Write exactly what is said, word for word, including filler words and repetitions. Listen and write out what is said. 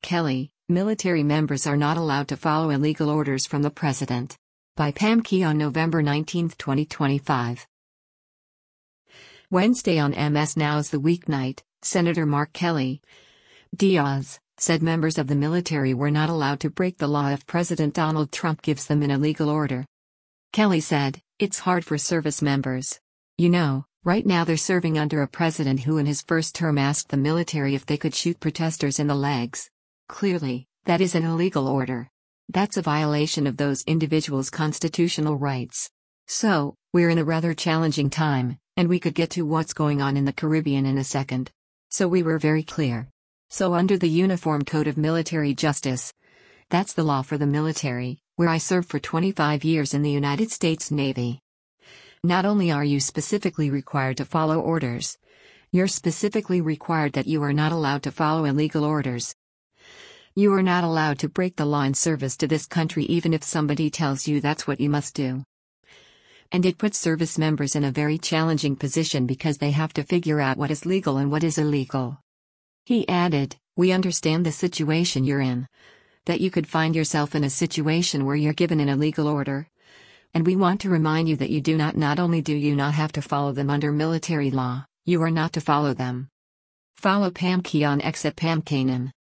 Kelly, military members are not allowed to follow illegal orders from the president. By Pam Key on November nineteenth, twenty twenty-five. Wednesday on M S Now's The Weeknight, Senator Mark Kelly Diaz said members of the military were not allowed to break the law if President Donald Trump gives them an illegal order. Kelly said, "It's hard for service members. You know, right now they're serving under a president who in his first term asked the military if they could shoot protesters in the legs. Clearly, that is an illegal order. That's a violation of those individuals' constitutional rights. So, we're in a rather challenging time, and we could get to what's going on in the Caribbean in a second. So we were very clear. So under the Uniform Code of Military Justice, that's the law for the military, where I served for twenty-five years in the United States Navy. Not only are you specifically required to follow orders, you're specifically required that you are not allowed to follow illegal orders. You are not allowed to break the law in service to this country even if somebody tells you that's what you must do." And it puts service members in a very challenging position because they have to figure out what is legal and what is illegal. He added, "We understand the situation you're in. That you could find yourself in a situation where you're given an illegal order. And we want to remind you that you do not not only do you not have to follow them under military law, you are not to follow them." Follow Pam Key on X at Pam Kanan.